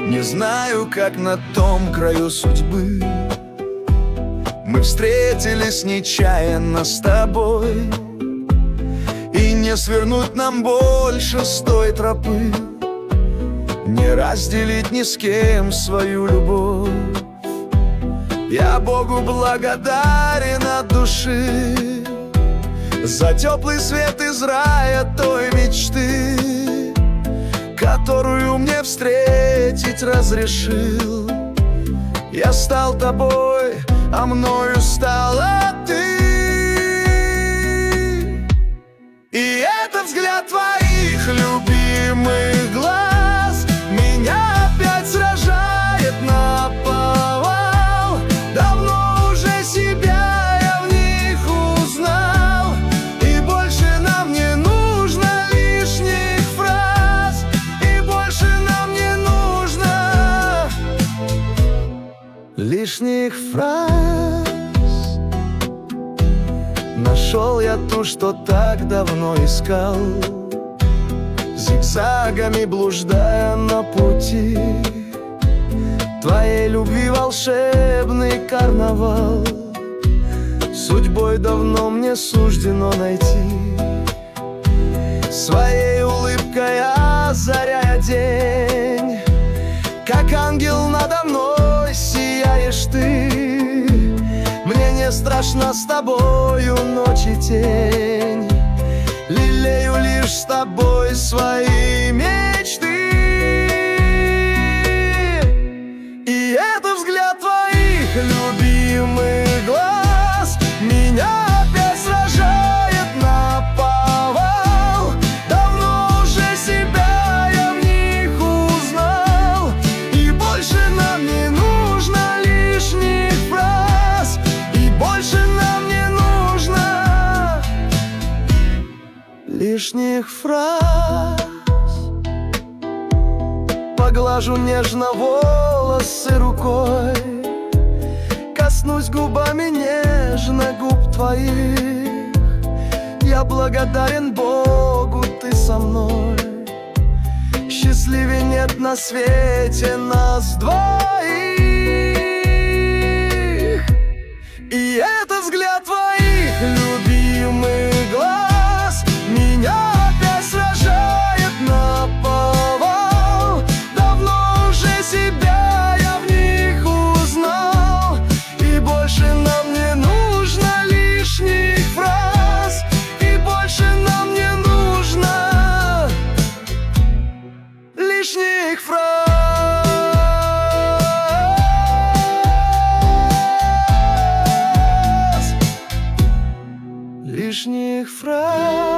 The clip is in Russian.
Не знаю, как на том краю судьбы мы встретились нечаянно с тобой, и не свернуть нам больше с той тропы, не разделить ни с кем свою любовь. Я Богу благодарен от души за теплый свет из рая той мечты, которую мне встретить разрешил. Я стал тобой, а мною стала ты. И это взгляд твоих любимых глаз меня опять сражает наповал. Давно уже себя я в них узнал, и больше нам не нужно лишних фраз, и больше нам не нужно лишних фраз. Нашел я ту, что так давно искал, зигзагами блуждая на пути твоей любви волшебный карнавал. Судьбой давно мне суждено найти, своей улыбкой озаряя день. Как ангел надо мной сияешь ты, мне не страшно с тобою ночь и тень. Лелею лишь с тобой свои мечты. И это взгляд твоих любимых глаз меня опять сражает наповал. Давно уже себя я в них узнал, и больше нам не нужно лишних фраз, и больше нам не нужно лишних фраз. Поглажу нежно волосы рукой, коснусь губами нежно губ твоих. Я благодарен Богу, ты со мной, счастливее нет на свете нас двоих. И это взгляд твоих любимых глаз меня опять сражает наповал. Давно уже себя я в них узнал, и больше нам не нужно лишних фраз, и больше нам не нужно лишних фраз. Лишних фраз.